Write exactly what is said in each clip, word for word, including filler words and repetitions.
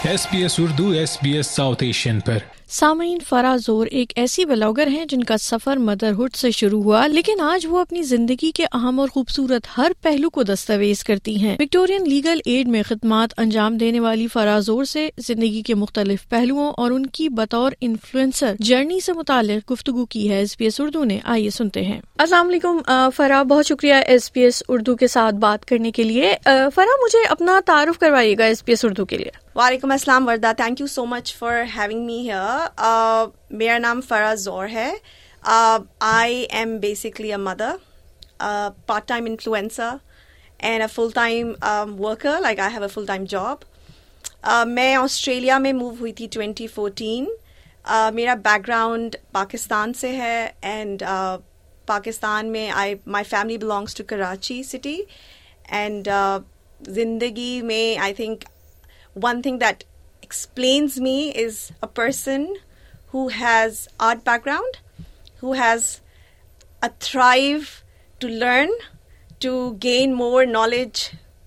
S B S Urdu, S B S South Asian पर। सामीन, फराह जोर एक ऐसी ब्लॉगर हैं जिनका सफर मदरहुड से शुरू हुआ, लेकिन आज वो अपनी जिंदगी के अहम और खूबसूरत हर पहलू को दस्तावेज करती हैं। विक्टोरियन लीगल एड में खिदमात अंजाम देने वाली फराह जोर से जिंदगी के मुख्तलिफ पहलुओं और उनकी बतौर इन्फ्लुएंसर जर्नी से मुतालिक गुफ्तगू की है एस बी एस उर्दू ने। आइए सुनते हैं। अस्सलाम वालेकुम फराह, बहुत शुक्रिया एस बी एस उर्दू के साथ बात करने के लिए। फराह, मुझे अपना तारुफ करवाइएगा एस बी एस उर्दू के लिए। वालेकुम अस्सलाम Warda, thank you so much for having me here. मेरा नाम फराह जोर है। I am basically a mother, part time influencer and a full time worker, like I have a full time job. मैं Australia में move हुई थी ट्वेंटी फोर्टीन। uh, मेरा background Pakistan से है एंड uh, पाकिस्तान में I my family belongs to Karachi city and जिंदगी में I think one thing that explains me is a person who has art background, who has a thrive to learn, to gain more knowledge,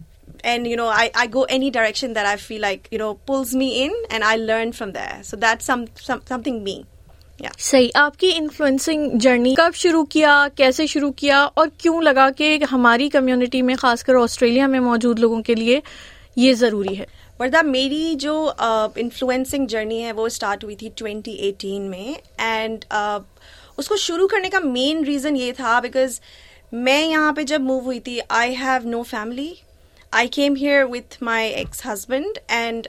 and you know I, I go any direction that I feel like you know pulls me in and I learn from there. So that's some, some something me. Yeah. सही। आपकी influencing journey कब शुरू किया, कैसे शुरू किया और क्यों लगा कि हमारी कम्युनिटी में खासकर ऑस्ट्रेलिया में मौजूद लोगों के लिए ये ज़रूरी है? वर्दा, मेरी जो इन्फ्लुएंसिंग uh, जर्नी है वो स्टार्ट हुई थी ट्वेंटी एटीन में एंड uh, उसको शुरू करने का मेन रीज़न ये था बिकॉज मैं यहाँ पे जब मूव हुई थी I have no family. I came here with my ex husband and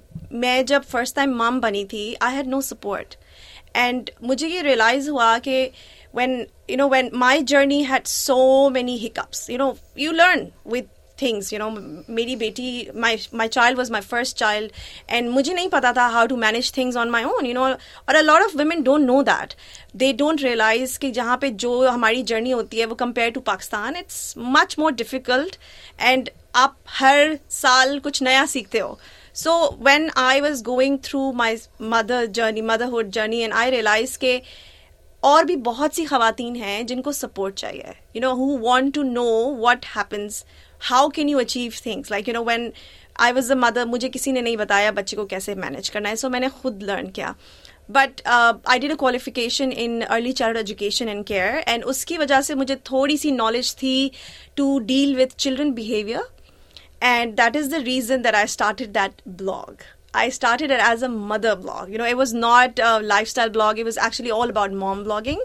मैं जब फर्स्ट टाइम मम बनी थी I had no support and मुझे ये रियलाइज़ हुआ कि when you know when my journey had so many hiccups, you know you learn with things, you know मेरी बेटी my my child was my first child and मुझे नहीं पता था how to manage things on my own, you know और a lot of women don't know that. They don't realize कि जहाँ पे जो हमारी जर्नी होती है वो compared to Pakistan it's much more difficult and आप हर साल कुछ नया सीखते हो. So when I was going through my mother journey, motherhood journey and I realized कि और भी बहुत सी खवातीन हैं जिनको सपोर्ट चाहिए, you know who want to know what happens, how can you achieve things, like you know when I was a mother मुझे किसी ने नहीं बताया बच्चे को कैसे मैनेज करना है, सो so मैंने खुद लर्न किया. But I did a qualification in early child education and care and उसकी वजह से मुझे थोड़ी सी नॉलेज थी to deal with children behaviour and that is the reason that I started that blog. I started it as a mother blog. You know, it was not a lifestyle blog. It was actually all about mom blogging.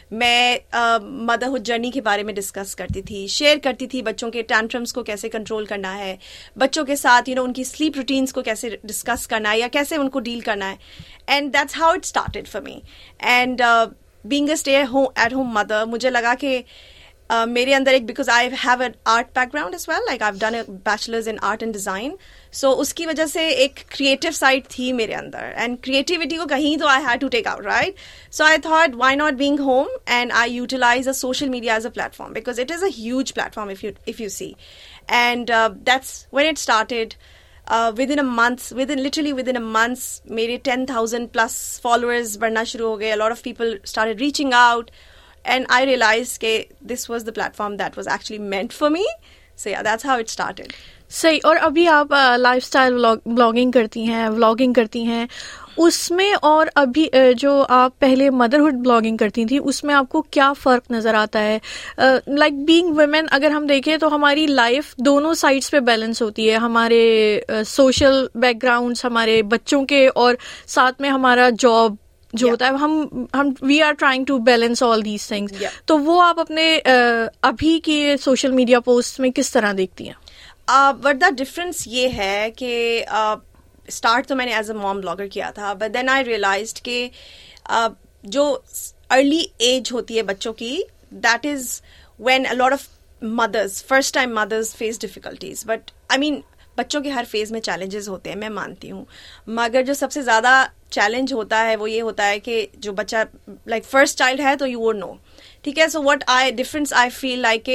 मैं motherhood uh, journey के बारे में discuss करती थी, share करती थी बच्चों के टैंट्रम्स को कैसे कंट्रोल करना है, बच्चों के साथ यू you नो know, उनकी स्लीप रूटीन्स को कैसे डिस्कस करना है या कैसे उनको डील करना है. And that's how it started for me. And being a stay at home mother मुझे लगा कि Uh, मेरे अंदर एक because I have an art background as well, like I have done a bachelor's in art and design, so उसकी वजह से एक क्रिएटिव साइड थी मेरे अंदर एंड क्रिएटिविटी को कहीं तो I had to take out, right. So I thought why not being home and I utilise a social media as a platform because it is a huge platform if you if you see and that's when it started. Uh, within a month, within literally within a month, मेरे ten thousand plus followers बढ़ना शुरू हो गए. A lot of people started reaching out. And I realized that this was the platform that was actually meant for me. So yeah, that's how it started. सही. और अभी आप lifestyle blogging करती हैं, व्लॉगिंग करती हैं, उसमें और अभी uh, जो आप पहले मदरहुड ब्लॉगिंग करती थी उसमें आपको क्या फ़र्क नज़र आता है? लाइक बीइंग वुमेन अगर हम देखें तो हमारी लाइफ दोनों साइड्स पे बैलेंस होती है, हमारे सोशल uh, बैकग्राउंड्स, हमारे बच्चों के और साथ में हमारा जॉब जो yeah. होता है. हम हम we are trying to balance all these things. तो वो आप अपने uh, अभी के सोशल मीडिया पोस्ट में किस तरह देखती हैं? बट द डिफरेंस ये है कि स्टार्ट uh, तो मैंने एज अ मॉम ब्लॉगर किया था, बट देन आई रियलाइज्ड कि uh, जो अर्ली एज होती है बच्चों की, that is when a lot of mothers, first time mothers face difficulties. But I mean बच्चों के हर फेज में चैलेंजेस होते हैं, मैं मानती हूँ, मगर जो सबसे ज़्यादा चैलेंज होता है वो ये होता है कि जो बच्चा लाइक फर्स्ट चाइल्ड है तो यू वोंट नो, ठीक है. So what I difference I feel like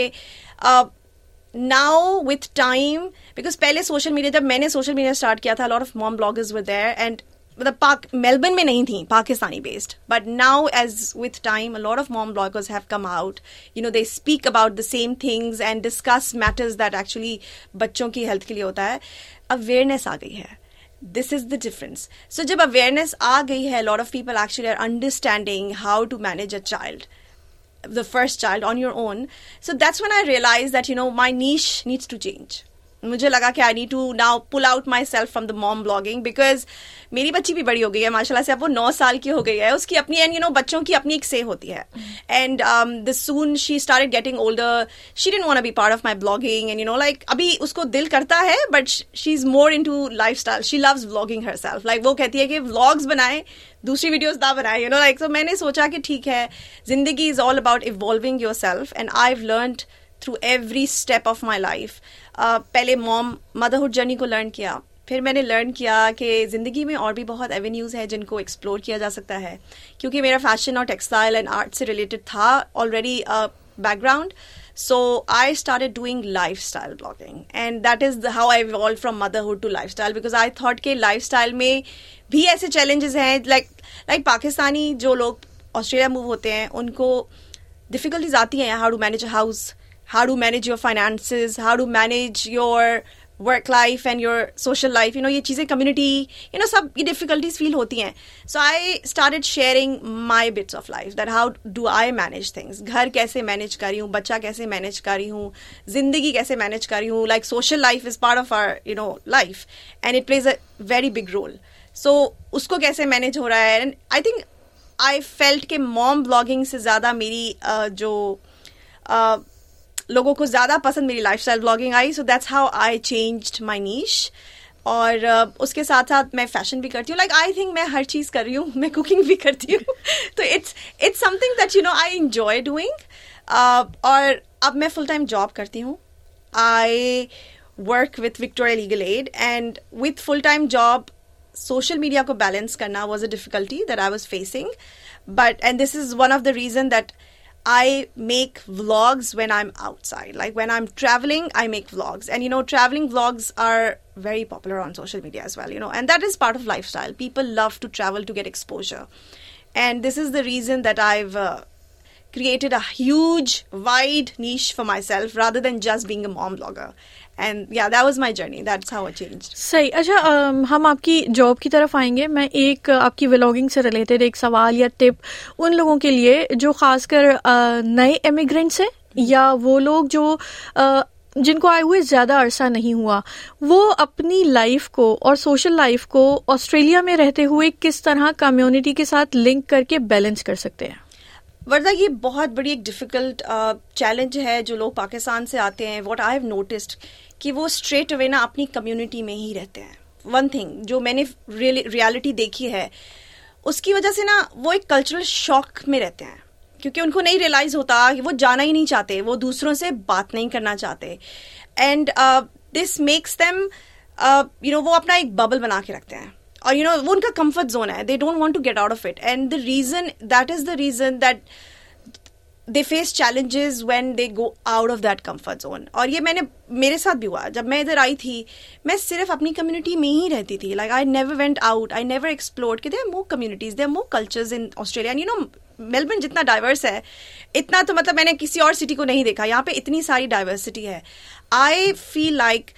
now with time, because पहले सोशल मीडिया, जब मैंने सोशल मीडिया स्टार्ट किया था, lot of mom bloggers were there and मतलब पाक मेलबर्न में नहीं थी, Pakistani based. But now as with time a lot of mom bloggers have come out, you know they speak about the same things and discuss matters that actually बच्चों की health के लिए होता है. अवेयरनेस आ गई है this is the difference. So जब अवेयरनेस आ गई है, lot of people actually are understanding how to manage a child, the first child on your own. So that's when I realized that, you know, my niche needs to change. मुझे लगा कि I need to now pull out myself from the mom blogging because मेरी बच्ची भी बड़ी हो गई है माशाल्लाह से, अब वो नौ साल की हो गई है, उसकी अपनी एंड यू नो बच्चों की अपनी एक से होती है. And the soon she started getting older, she didn't want to be part of my blogging and you know like अभी उसको दिल करता है but she is more into lifestyle. She loves vlogging herself. Like वो कहती है कि vlogs बनाए, दूसरी वीडियोस ना बनाए, यू नो लाइक. सो मैंने सोचा कि ठीक है, जिंदगी is all about evolving yourself and I have learned through every step of my life. पहले मॉम मदरहुड जर्नी को लर्न किया, फिर मैंने लर्न किया कि ज़िंदगी में और भी बहुत एवेन्यूज़ हैं जिनको एक्सप्लोर किया जा सकता है. क्योंकि मेरा फैशन और टेक्सटाइल एंड आर्ट से रिलेटेड था already background, so I started doing lifestyle blogging and that is how I evolve from motherhood to lifestyle. Because I thought के लाइफ स्टाइल में भी ऐसे चैलेंजेस हैं. Like like Pakistani जो लोग Australia move होते हैं उनको डिफिकल्टीज आती हैं. How to manage a house, how to manage your finances, how to manage your work life and your social life, you know, ये चीज़ें community, you know, सब ये difficulties feel होती हैं. So I started sharing my bits of life, that how do I manage things, घर कैसे manage कर रही हूँ, बच्चा कैसे manage कर रही हूँ, जिंदगी कैसे manage कर रही हूँ. Like social life is part of our, you know, life and it plays a very big role. So उसको कैसे manage हो रहा है. And I think I felt कि mom blogging से ज़्यादा मेरी uh, जो uh, लोगों को ज़्यादा पसंद मेरी लाइफस्टाइल ब्लॉगिंग आई. So that's how I changed my niche. और uh, उसके साथ साथ मैं फैशन भी करती हूँ. लाइक आई थिंक मैं हर चीज़ कर रही हूँ. मैं कुकिंग भी करती हूँ. तो it's it's something that you know I enjoy doing. और अब मैं फुल टाइम जॉब करती हूँ. I work with Victoria Legal Aid and with full time job social media को बैलेंस करना was a difficulty that I was facing. But and this is one of the reason that I make vlogs when I'm outside. Like when I'm traveling, I make vlogs. And you know, traveling vlogs are very popular on social media as well, you know, and that is part of lifestyle. People love to travel to get exposure. And this is the reason that I've uh, created a huge, wide niche for myself rather than just being a mom blogger. And yeah, that was my journey. That's how it changed. सही. अच्छा, हम आपकी job की तरफ आएंगे. मैं एक आपकी व्लॉगिंग से रिलेटेड एक सवाल या टिप उन लोगों के लिए जो खासकर नए इमिग्रेंट्स हैं या वो लोग जो जिनको आए हुए ज़्यादा अरसा नहीं हुआ, वो अपनी लाइफ को और सोशल लाइफ को ऑस्ट्रेलिया में रहते हुए किस तरह कम्युनिटी के साथ लिंक करके बैलेंस कर सकते हैं. वर्दा, ये बहुत बड़ी एक डिफिकल्ट चैलेंज uh, है जो लोग पाकिस्तान से आते हैं. व्हाट आई हैव नोटिस्ड कि वो स्ट्रेट अवे ना अपनी कम्युनिटी में ही रहते हैं. वन थिंग जो मैंने रियलिटी देखी है, उसकी वजह से ना वो एक कल्चरल शॉक में रहते हैं क्योंकि उनको नहीं रियलाइज होता कि वो जाना ही नहीं चाहते, वो दूसरों से बात नहीं करना चाहते. And this makes them you know वो अपना एक बबल बना के रखते हैं और यू नो वो उनका कंफर्ट जोन है. They don't want to get out of it and the reason that is the reason that they face challenges when they go out of that comfort zone. और ये मैंने मेरे साथ भी हुआ. जब मैं इधर आई थी, मैं सिर्फ अपनी कम्युनिटी में ही रहती थी. Like I never went out, I never explored कि there are more communities, there are more cultures in Australia. You know Melbourne जितना डाइवर्स है, इतना तो मतलब मैंने किसी और सिटी को नहीं देखा. यहाँ पे इतनी सारी डाइवर्सिटी है. आई फील लाइक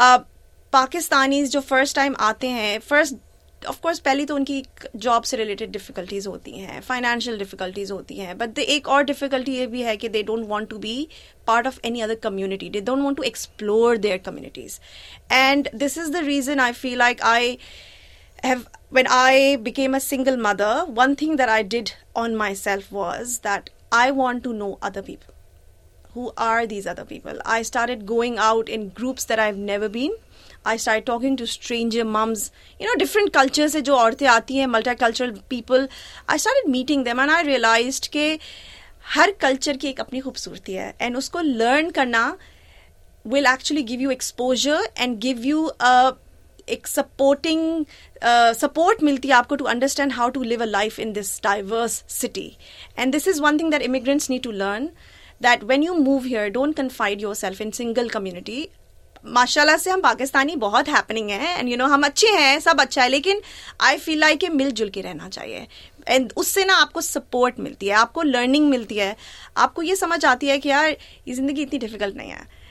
पाकिस्तानीज जो फर्स्ट टाइम आते हैं, फर्स्ट ऑफ कोर्स पहली तो उनकी जॉब से रिलेटेड डिफिकल्टीज होती हैं, फाइनेंशियल डिफिकल्टीज होती हैं, बट एक और डिफिकल्टी ये भी है कि they don't want to be part of any other community. They don't want to explore their communities. And this is the reason I feel like I have when I became a single mother, one thing that I did on myself was that I want to know other people. Who are these other people? I started going out in groups that I've never been. I started talking to stranger mums, you know, different cultures से जो औरतें आती हैं, multicultural people. I started meeting them and I realized कि हर culture की एक अपनी खूबसूरती है and उसको learn करना will actually give you exposure and give you a एक सपोर्टिंग सपोर्ट मिलती है आपको to understand how to live a life in this diverse city. And this is one thing that immigrants need to learn, that when you move here don't confine yourself in single community. माशाल्लाह से हम पाकिस्तानी बहुत happening है and you no हम अच्छे हैं, सब अच्छा है, लेकिन आई फील लाइक मिलजुल के रहना चाहिए. एंड उससे ना आपको सपोर्ट मिलती है, आपको लर्निंग मिलती है, आपको ये समझ आती है कि यार ये जिंदगी इतनी डिफिकल्ट नहीं है.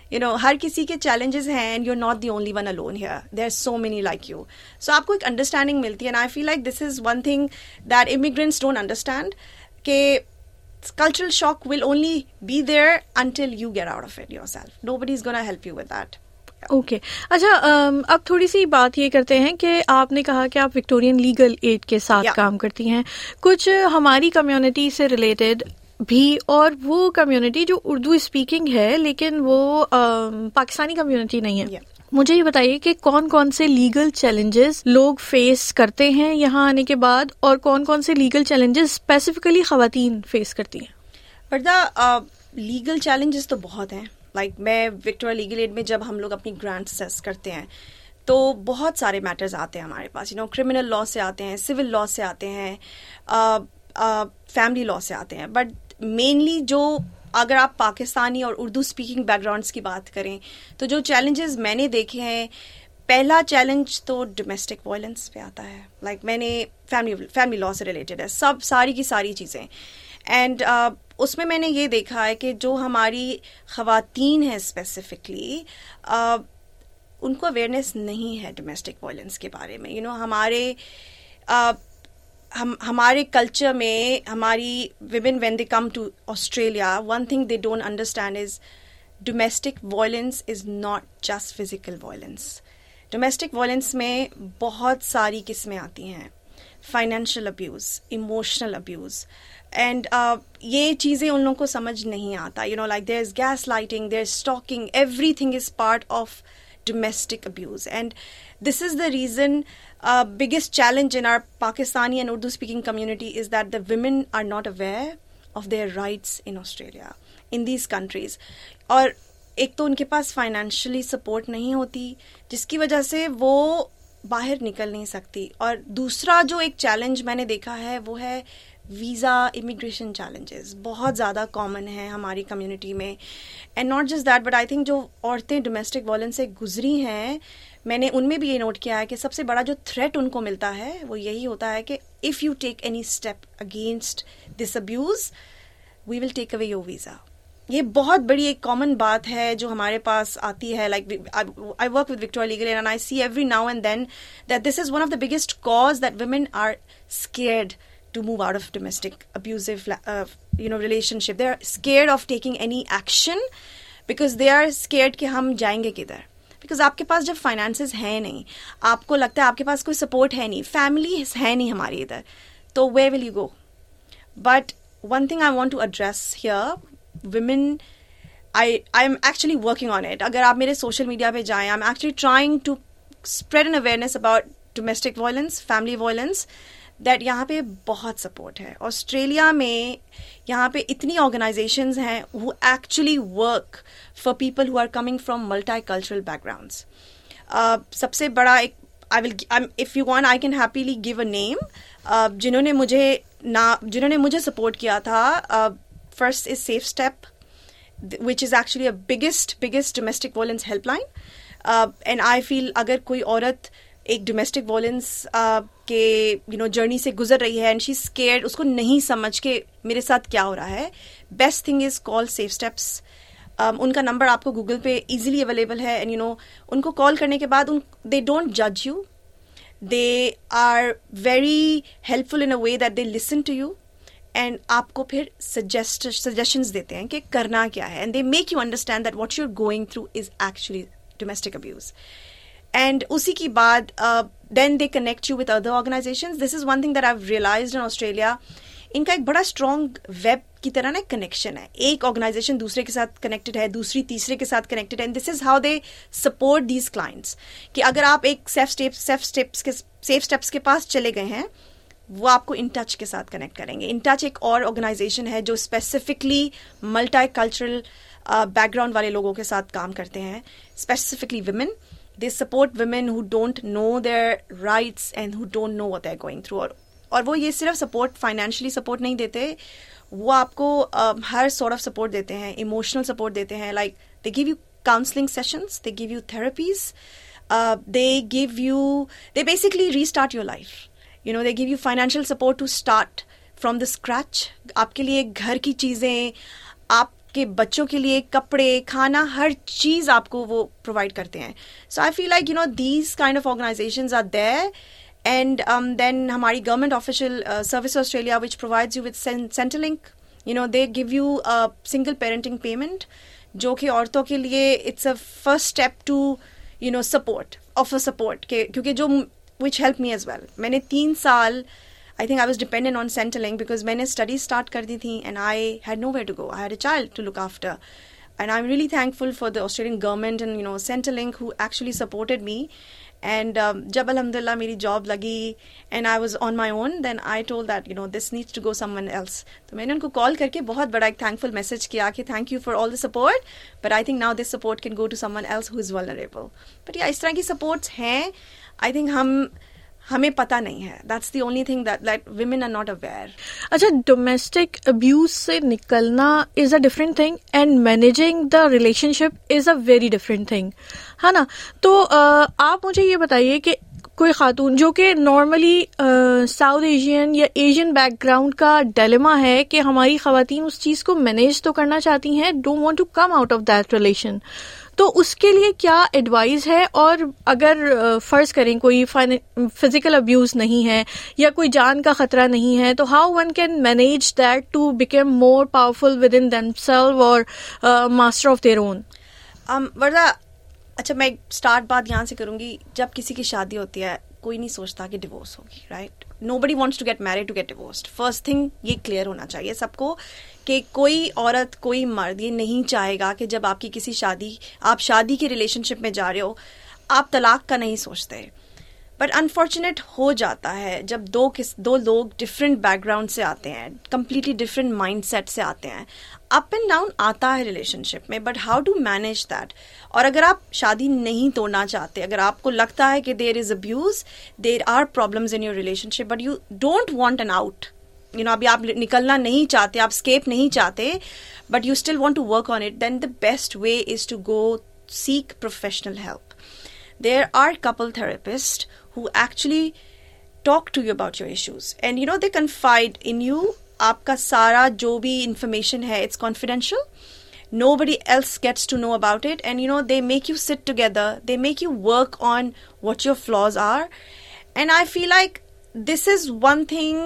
यू नो हर किसी के चैलेंजेस हैं and you are not the only one alone here, there are so many like you. So आपको एक अंडरस्टैंडिंग मिलती है. And I feel like this is one thing that immigrants don't understand, कि cultural shock will only be there until you get out of it yourself. Nobody is going to help you with that. Okay okay. अच्छा, अब थोड़ी सी बात ये करते हैं कि आपने कहा कि आप विक्टोरियन लीगल एड के साथ yeah. काम करती हैं. कुछ हमारी कम्युनिटी से रिलेटेड भी, और वो कम्युनिटी जो उर्दू स्पीकिंग है लेकिन वो पाकिस्तानी कम्युनिटी नहीं है. yeah. मुझे ये बताइए कि कौन कौन से लीगल चैलेंजेस लोग फेस करते हैं यहाँ आने के बाद, और कौन कौन से लीगल चैलेंजेस स्पेसिफिकली खवातीन फेस करती हैं. वर्दा, लीगल चैलेंजेस तो बहुत हैं. लाइक like, मैं विक्टोरिया लीगल एड में जब हम लोग अपनी ग्रांट असेस करते हैं तो बहुत सारे मैटर्स आते हैं हमारे पास. यू नो क्रिमिनल लॉ से आते हैं, सिविल लॉ से आते हैं, फैमिली लॉ से आते हैं. बट मेनली जो, अगर आप पाकिस्तानी और उर्दू स्पीकिंग बैकग्राउंड्स की बात करें तो जो चैलेंजेस मैंने देखे हैं, पहला चैलेंज तो डोमेस्टिक वायलेंस पे आता है. लाइक like, मैंने फैमिली फैमिली लॉ से रिलेटेड है सब सारी की सारी चीज़ें. एंड uh, उसमें मैंने ये देखा है कि जो हमारी ख़वातीन हैं स्पेसिफिकली, uh, उनको अवेयरनेस नहीं है डोमेस्टिक वायलेंस के बारे में. यू you नो know, हमारे uh, हम हमारे कल्चर में हमारी women when they come to Australia, one thing they don't understand is domestic violence is not just physical violence. Domestic violence में बहुत सारी किस्में आती हैं. Financial abuse, emotional abuse, and ये चीज़ें उन लोगों को समझ नहीं आता. You know like there is gaslighting, there is stalking, everything is part of domestic abuse. And this is the reason, uh, biggest challenge in our Pakistani and Urdu speaking community is that the women are not aware of their rights in Australia, in these countries. और एक तो उनके पास financially support नहीं होती जिसकी वजह से वो बाहर निकल नहीं सकती. और दूसरा जो एक चैलेंज मैंने देखा है वो है वीज़ा इमिग्रेशन चैलेंजेस. बहुत ज़्यादा कॉमन है हमारी कम्युनिटी में. And not just that, but I think जो औरतें डोमेस्टिक वायलेंस से गुजरी हैं, मैंने उनमें भी ये नोट किया है कि सबसे बड़ा जो थ्रेट उनको मिलता है वो यही होता है कि if you take any step against this abuse we will take away your visa. ये बहुत बड़ी एक कॉमन बात है जो हमारे पास आती है. Like I work with Victoria Legal Aid and I see every now and then that this is one of the biggest cause that women are scared to move out of domestic abusive uh, you know relationship. They are scared of taking any action because they are scared कि हम जाएंगे किधर. Because आपके पास जब finances है नहीं, आपको लगता है आपके पास कोई support है नहीं, family है नहीं हमारी इधर, तो where will you go? But one thing I want to address here, women, I I'm actually working on it. अगर आप मेरे social media पे जाएं, I'm actually trying to spread an awareness about domestic violence, family violence. That यहाँ पे बहुत support है. Australia में यहाँ पे इतनी ऑर्गेनाइजेशंस हैं who actually work for people who are coming from multicultural backgrounds. सबसे बड़ा एक, I will if you want I can happily give a name, जिन्होंने मुझे ना जिन्होंने मुझे सपोर्ट किया था. First is Safe Step, which is actually a biggest biggest domestic violence helpline. And I feel अगर कोई औरत एक डोमेस्टिक वायलेंस uh, के यू नो जर्नी से गुजर रही है एंड शी स्केयर्ड, उसको नहीं समझ के मेरे साथ क्या हो रहा है, best thing is call safe steps. उनका नंबर आपको गूगल पे इजीली अवेलेबल है. एंड यू नो उनको कॉल करने के बाद उन दे डोंट जज you, they are very helpful in a way that they listen to you and आपको फिर सजेस्ट सजेशंस देते हैं कि करना क्या है. And they make you understand that what you are going through is actually domestic abuse. And उसी की बाद uh, then they connect you with other organizations. This is one thing that I've realized in Australia. इनका एक बड़ा strong web की तरह ना connection है. एक ऑर्गेनाइजेशन दूसरे के साथ कनेक्टेड है, दूसरी तीसरे के साथ कनेक्टेड है. And this is how they support these clients. कि अगर आप एक सेफ स्टेप्स सेफ स्टेप्स के सेफ स्टेप्स के पास चले गए हैं, वो आपको इन टच के साथ कनेक्ट करेंगे. इन टच एक और ऑर्गेनाइजेशन है जो स्पेसिफिकली मल्टी कल्चरल बैकग्राउंड वाले लोगों के साथ काम करते हैं, specifically women. They support women who don't know their rights and who don't know what they're going through. और, और वो ये सिर्फ सपोर्ट, फाइनेंशियली सपोर्ट नहीं देते, वो आपको uh, हर सॉर्ट ऑफ सपोर्ट देते हैं. इमोशनल सपोर्ट देते हैं. Like they give you counselling sessions, they give you therapies, they give you they basically restart your life. You know they give you financial support to start from the scratch. आपके लिए घर की चीज़ें, आप आपके बच्चों के लिए कपड़े, खाना, हर चीज़ आपको वो प्रोवाइड करते हैं. So I feel like you know these kind of organisations are there. And then हमारी government official service Australia which provides you with Centrelink, you know they give you a single parenting payment, जो कि औरतों के लिए it's a first step to you know support offer support के, क्योंकि जो which help me as well. मैंने तीन साल I think I was dependent on Centrelink because मैंने studies start कर दी थी and I had nowhere to go. I had a child to look after. And I'm really thankful for the Australian government and, you know, Centrelink who actually supported me. And um, जब alhamdulillah मेरी job लगी and I was on my own, then I told that, you know, this needs to go someone else. तो मैंने उनको call करके बहुत बड़ा एक thankful message किया कि thank you for all the support, but I think now this support can go to someone else who is vulnerable. But yeah, इस तरह की supports हैं. I think हम हमें पता नहीं है. That's the only thing that that women are not aware. अच्छा, डोमेस्टिक अब्यूज से निकलना is a different thing and managing the relationship is a very different thing, है ना. तो uh, आप मुझे ये बताइए कि कोई खातून जो कि नॉर्मली साउथ एशियन या एशियन बैकग्राउंड का डिलेमा है कि हमारी खवातीन उस चीज़ को मैनेज तो करना चाहती हैं, don't want to come out of that relation, तो उसके लिए क्या एडवाइस है. और अगर फर्ज करें कोई फिजिकल अब्यूज नहीं है या कोई जान का खतरा नहीं है, तो how one can manage that to become more powerful within themselves और master of their own. Warda, अच्छा मैं स्टार्ट बात यहाँ से करूँगी. जब किसी की शादी होती है कोई नहीं सोचता कि डिवोर्स होगी, right. Nobody wants to get married to get divorced. First thing ये क्लियर होना चाहिए सबको कि कोई औरत, कोई मर्द ये नहीं चाहेगा कि जब आपकी किसी शादी, आप शादी के रिलेशनशिप में जा रहे हो, आप तलाक का नहीं सोचते. बट अनफॉर्चुनेट हो जाता है जब दो किस दो लोग डिफरेंट बैकग्राउंड से आते हैं, कंप्लीटली डिफरेंट माइंडसेट से आते हैं. अप एंड डाउन आता है रिलेशनशिप में, but how to manage that. और अगर आप शादी नहीं तोड़ना चाहते, अगर आपको लगता है कि there is abuse, there are problems in your relationship, but you don't want an out, you know, अभी आप निकलना नहीं चाहते, आप स्केप नहीं चाहते, but you still want to work on it, then the best way is to go seek professional help. There are couple therapists who actually talk to you about your issues, and you know they confide in you. आपका सारा जो भी information है, it's confidential. Nobody else gets to know about it, and you know they make you sit together. They make you work on what your flaws are, and I feel like this is one thing.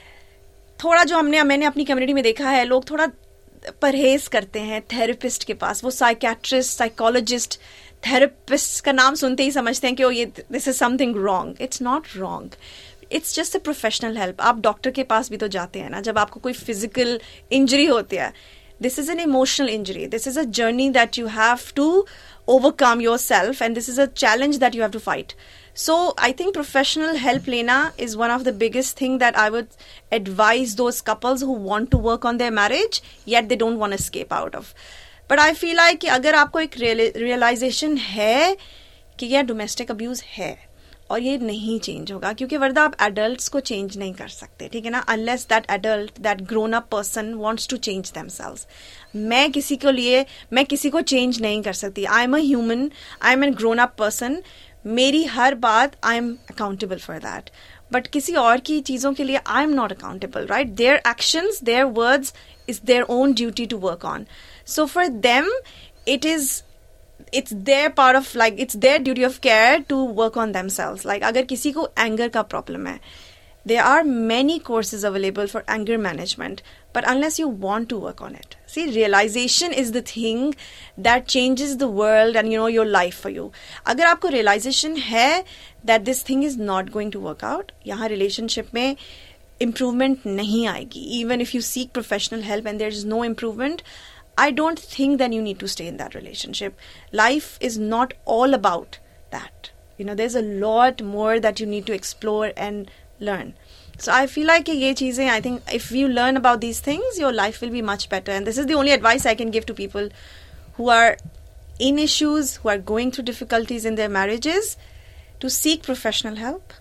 थोड़ा जो हमने मैंने अपनी community में देखा है, लोग थोड़ा परहेज करते हैं थेरेपिस्ट के पास. वो साइकेट्रिस्ट, साइकोलॉजिस्ट, थेरेपिस्ट का नाम सुनते ही समझते हैं कि ओ ये this is something wrong. It's not wrong, it's just a professional help. आप डॉक्टर के पास भी तो जाते हैं ना जब आपको कोई फिजिकल इंजरी होती है. This is an emotional injury. This is a journey that you have to overcome yourself, and this is a challenge that you have to fight. So I think professional help lena is one of the biggest thing that I would advise those couples who want to work on their marriage yet they don't want to escape out of. But I feel like कि अगर आपको एक realization है कि यह domestic abuse है और ये नहीं चेंज होगा, क्योंकि वर्दा आप adults को चेंज नहीं कर सकते, ठीक है ना, unless that adult, that grown up person wants to change themselves. मैं किसी को लिए मैं किसी को चेंज नहीं कर सकती. I am a human, I am a grown up person. मेरी हर बात I am accountable for that, but किसी और की चीज़ों के लिए I am not accountable, right. Their actions, their words is their own duty to work on. So for them it is it's their part of like it's their duty of care to work on themselves. Like अगर किसी को anger का problem है, there are many courses available for anger management, but unless you want to work on it, see, realization is the thing that changes the world and you know your life for you. अगर आपको realization है that this thing is not going to work out, यहाँ relationship में improvement नहीं आएगी. Even if you seek professional help and there is no improvement, I don't think that you need to stay in that relationship. Life is not all about that. You know, there's a lot more that you need to explore and learn. So I feel like ye cheezein, I think if you learn about these things, your life will be much better. And this is the only advice I can give to people who are in issues, who are going through difficulties in their marriages, to seek professional help.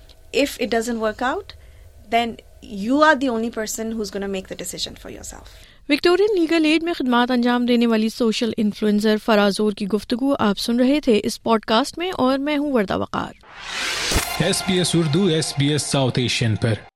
If it doesn't work out, then you are the only person who's going to make the decision for yourself. Victorian legal add में खिदमात अंजाम देने वाली social influencer फराजोर की गुफ्तगू आप सुन रहे थे इस पॉडकास्ट में, और मैं हूँ Warda Waqar. S B S Urdu, S B S South Asian पर